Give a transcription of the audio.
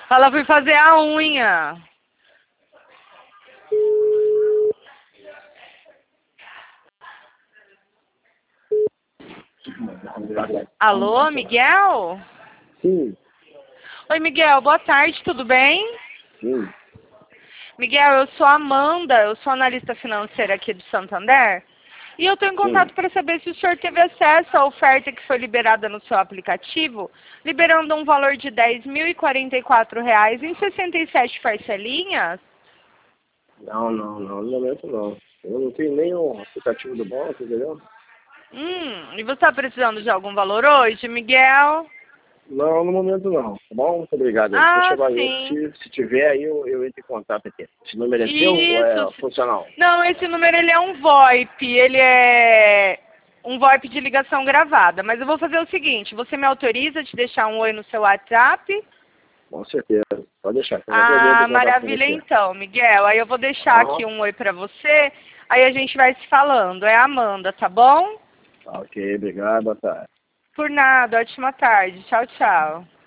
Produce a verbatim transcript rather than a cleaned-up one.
Ela foi fazer a unha. Alô, Miguel? Sim, Oi, Miguel, boa tarde, tudo bem? sim. Miguel, eu sou a Amanda, eu sou analista financeira aqui do Santander. E eu estou em contato Sim. para saber se o senhor teve acesso à oferta que foi liberada no seu aplicativo, liberando um valor de dez mil e quarenta e quatro reais em sessenta e sete parcelinhas. Não, não, não, no momento não. Eu não tenho nem o aplicativo do banco, entendeu? Hum, e você está precisando de algum valor hoje, Miguel? Não, no momento não. Tá bom? Muito obrigado. Aí. Ah, Deixa eu ver. sim. Se, se tiver aí, eu, eu entro em contato aqui. Esse número é seu ou Isso. é funcional? Não, esse número ele é um VoIP, ele é um VoIP de ligação gravada. Mas eu vou fazer o seguinte, você me autoriza a te deixar um oi no seu WhatsApp? Com certeza. Pode deixar. Foi um prazer Ah, em contar com maravilha você. então, Miguel. Aí eu vou deixar Aham. aqui um oi pra você, aí a gente vai se falando. É a Amanda, tá bom? Tá, ok, obrigado. Boa tarde. Por nada, ótima tarde. Tchau, tchau.